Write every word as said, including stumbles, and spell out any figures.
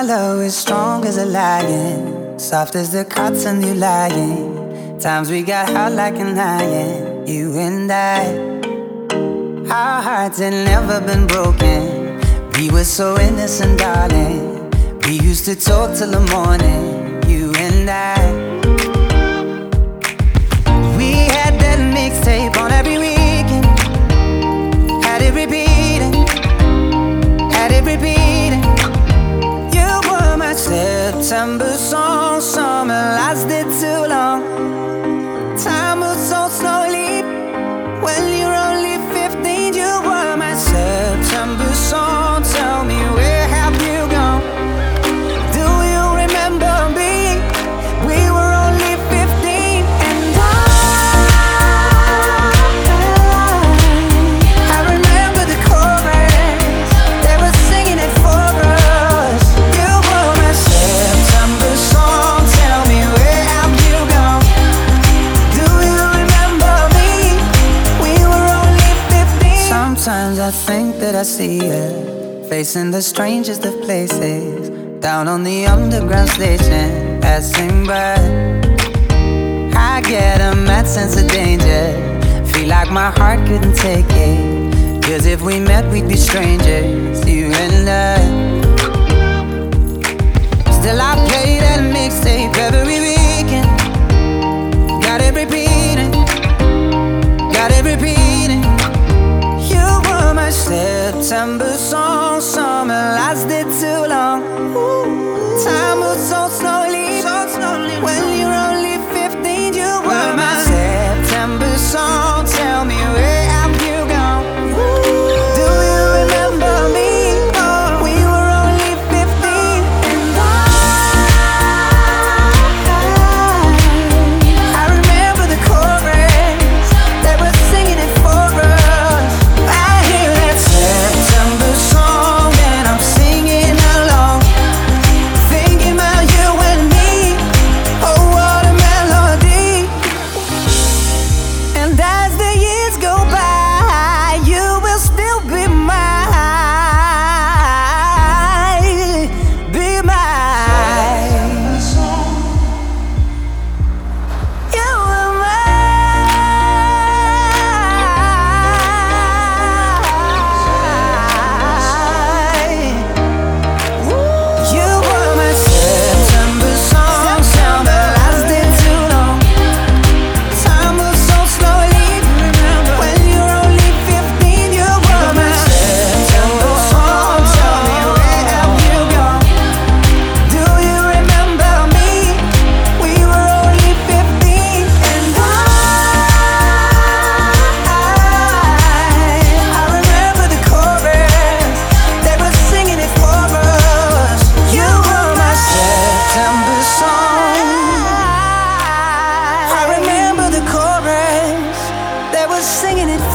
Our love is strong as a lion, soft as the cotton you lying. Times we got hot like an iron, you and I. Our hearts had never been broken. We were so innocent, darling. We used to talk till the morning, you and I. We had that mixtape on every weekend. Had it repeating, had it repeating. You were my September song. Summer lasted too long. Time moves so slowly. When you're only fifteen, you were my September song. Tell me, where have you gone? Do you remember me? We were only fifteen, and I I remember the chorus. They were singing it for us. You were my September song. Tell me, where have you gone? Do you remember me? We were only fifteen. Sometimes I think that I see you facing the strangest of places, down on the underground station, passing by. I get a mad sense of danger, feel like my heart couldn't take it. Cause if we met we'd be strangers, you and I. Still I play that mixtape every weekend. Got it repeating, got it repeating. You were my September song. Summer lasted too long. Time moves so slowly. When you're only fifteen, you were my September song. Tell me, where have you gone? Do you remember me? We were only fifteen, and I I remember the chorus. They were singing it for us. I hear that September song and I'm singing along, thinking about you and me. Oh, what a melody. And as the years go by, you will still be mine, be mine. You were mine. You were my September song. Summer lasted too long. Time moves so slowly. When you're only fifteen, you were my September song. Tell me, where have you gone? Do you remember me? We were only fifteen, and I I remember the chorus. They were singing it for us. You were my September song. I remember the chorus. They were singing it